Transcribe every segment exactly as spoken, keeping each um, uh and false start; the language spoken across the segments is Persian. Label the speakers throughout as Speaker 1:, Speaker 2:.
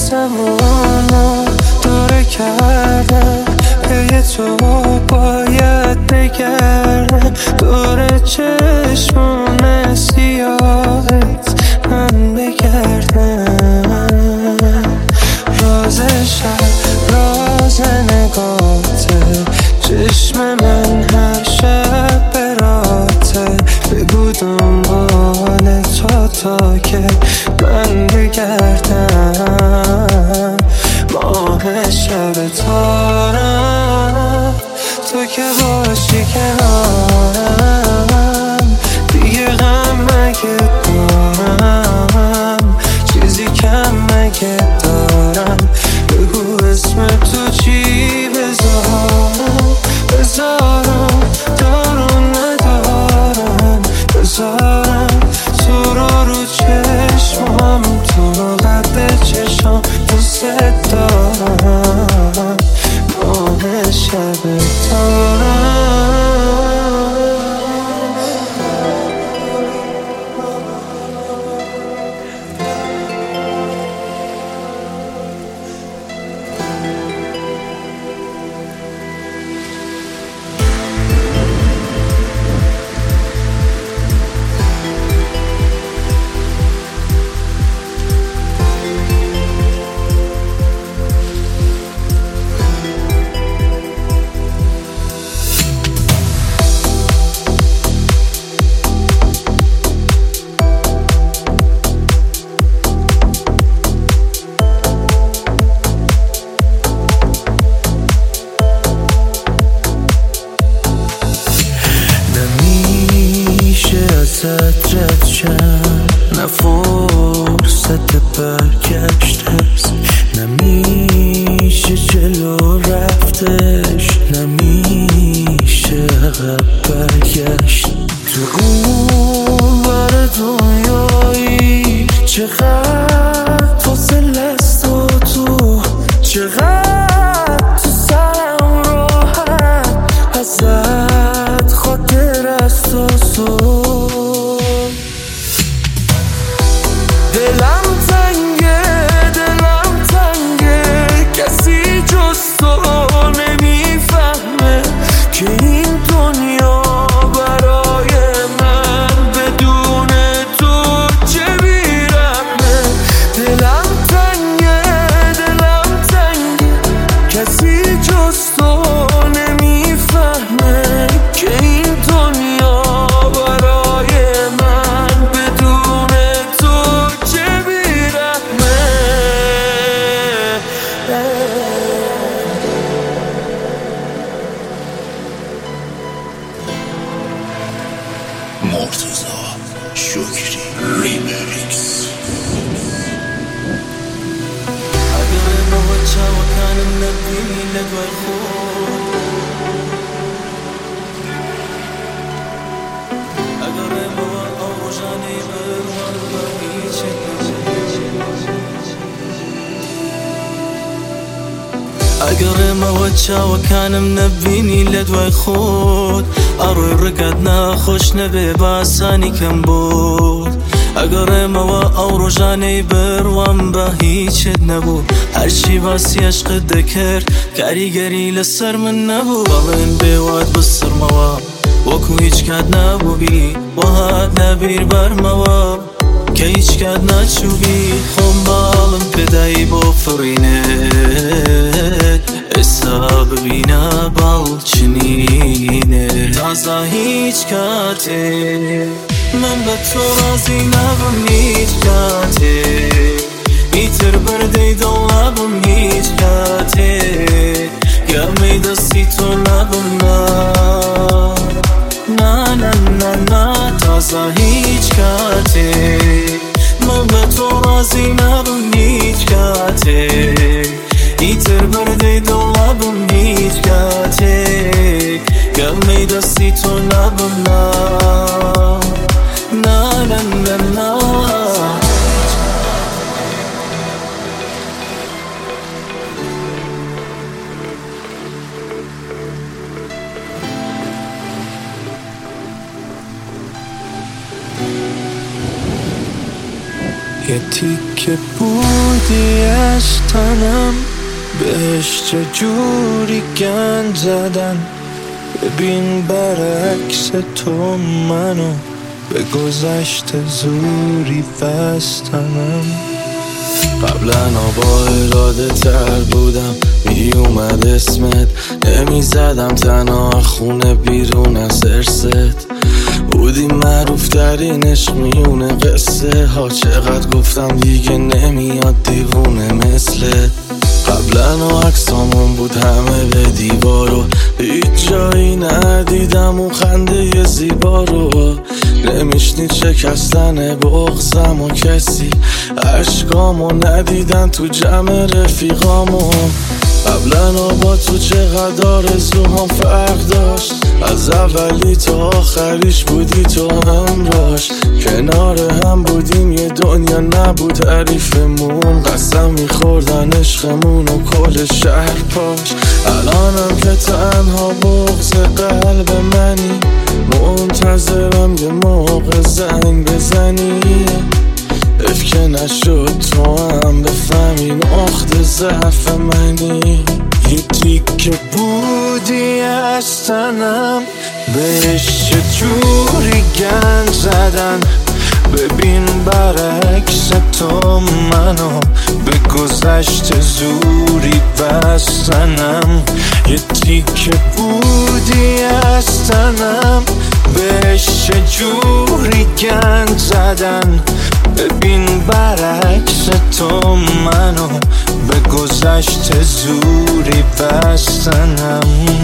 Speaker 1: آسمونو دوره کرده، پی تو باید بگرده، دور چشمون سیاهت من بگردم. راز شب راز نگاته، چشم من هر شب براته، بگو دنبال تو تا که من بگردم. ماه شب تارم تو که باشی کنارم، دیگه غم مگه دارم، چیزی کم مگه دارم، بگو اسم تو چی بذارم، بذارم دارم ندارم، بذارم تو رو رو چشمم، تو رو قد چشم دوست دارم. ماه شب تارم رد شم، نه فرصت برگشت هست، نمیشه جلو رفتش، نمیشه عقب برگشت. تو اون بر دنیایی چقدر فاصله است و تو چقدر تو سرم راحت، ازت خاطر است و سو دلم تنگه، دلم تنگه، کسی جز تو نمیفهمه که این دنیا برای من بدون تو چه بیرحمه. دلم تنگه، دلم تنگه، کسی جز تو نمیفهمه که این دنیا برای من بدون تو چه بیرحمه.
Speaker 2: مرتضی شکری ریمیکس.
Speaker 3: اگر ما وجه و كان النبي لدوى الخوض، اگر ما اوجاني بروان بهيج اگر ما وجه و كان منبيني لدوى خود، اروي رقدنا خوش نبي باساني كم بود. اگر ما او روزانه بروان به هیچ نبود، هرچی باسی عشق دکر کاریگری لسر من نبود. بالن بیواد بسر موا وکو هیچ کد نبو بی و هاد نبیر بر موا که هیچ کد نچوبی. خون بالم بدایی با فرینه حساب بینا بالچنینه، تازه هیچ کاته من به تو راضی نبم هیچ کاته، ایتر برده دلبم هیچ کاته، گرمی دستی تو نبم نه نه نه نه تازه هیچ کاته من به تو راضی نبم هیچ کاته، ایتر برده دلبم هیچ کاته، گرمی دستی تو نبم نه نه نه نه. یه تیکه بودی از تنم، بهش چجوری گند زدن. ببین برعکس تو منو به گذشته زوری بستنم. قبلا با اراده تر بودم، می اومد اسمت نمی زدم تنها خونه بیرون از ارست. بودی معروف ترین عشق میونه قصه ها، چقدر گفتم دیگه نمیاد دیوونه مثلت. قبلا و عکسامون بود همه به دیوارو، هیچ جایی ندیدم اون خنده زیبا رو. نمیشنید شکستن بغضم و کسی عشقامو ندیدن تو جمع رفیقامو. قبلا با تو چقدر آرزوهام فرق داشت، از اولی تا آخریش بودی تو همراش. کنار هم بودیم یه دنیا نبود حریفمون، قسم میخوردن عشقمون و کل شهر پاش. الانم که تنها بغض قلب منی، منتظرم یه موقع زنگ بزنی. اف که نشد تو هم بفهمی نقطه ضعف منی. یه تیکه بودی از تنم، بهش چجوری گند زدن. ببین برعکس تو منو به گذشته زوری بستنم. یه تیکه بودی از تنم، بهش چجوری گند زدن. ببین برعکس تو منو به گذشته زوری بستنم.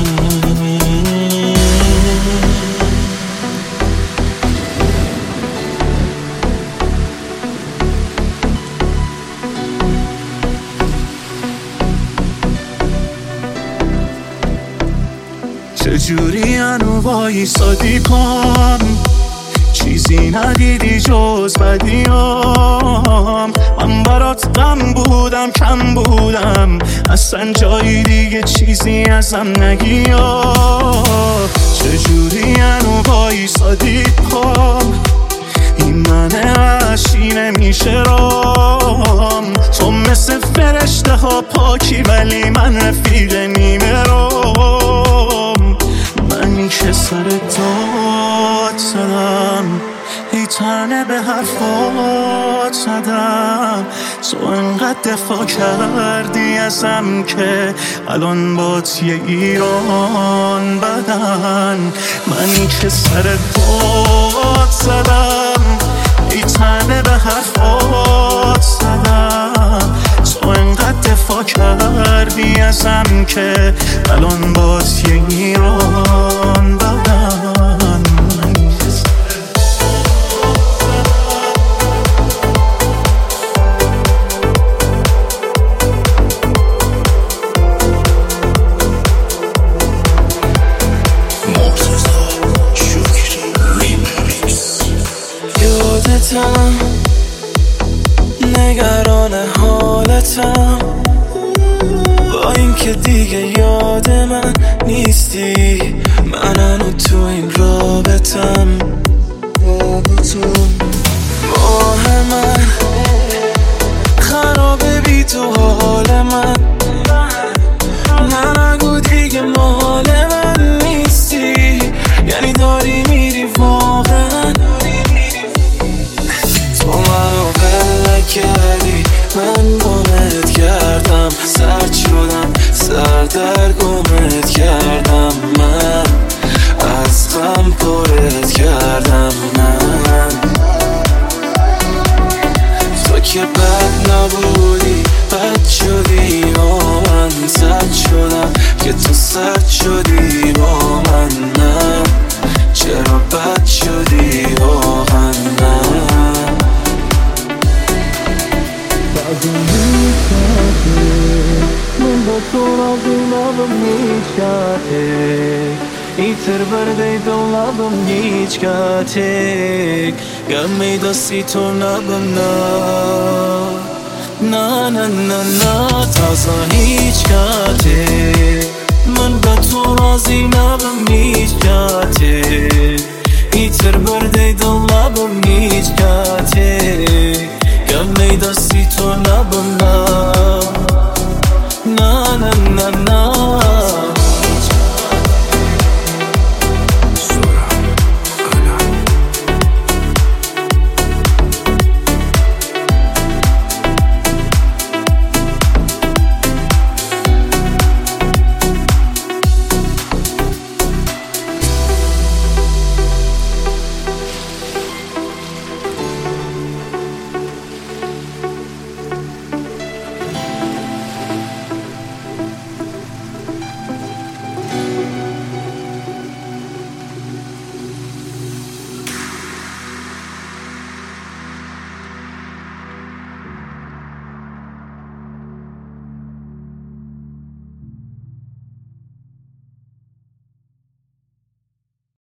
Speaker 4: چجوری هنو وایسادی پام، چیزی ندیدی جز بدیام. من برات غم بودم کم بودم، اصلا جایی دیگه چیزی ازم نگیا. چجوری هنو وایسادی پام، این من وحشی نمیشه رام. تو مثل فرشته ها پاکی ولی من رفیق نیمه رام. من که سر داد زدم، ای تنه به حرفات زدم. تو انقدر دفاع کردی ازم که الان بات یه ایران بدن. من که سر داد زدم، ای تنه به حرفات زدم. تو انقدر دفاع کردی ازم که الان بات یه ایران بدن.
Speaker 3: یادتم، نگران حالتم، با این که دیگه یاد من نیستی. من و تو این رابطم، ماه من خرابه بی تو حال من. نه نگو دیگه مال من نیستی، یعنی داری میری واقعا. تو منو بله کردی، من گمت کردم. سرد شدم، سر در گمت کردم. من از غم پرت کردم. من تو که بد نبودی، بد شدی با من. سرد شدم که تو سرد شدی با من. نه چرا بد شدی واقعا. نه من با تو razı labım hiç katek İtir verde dolabım hiç katek Gammi da si tornabım na Na na na na Taza hiç katek من با تو razı labım hiç katek İtir verde dolabım hiç katek دستی تو نبندم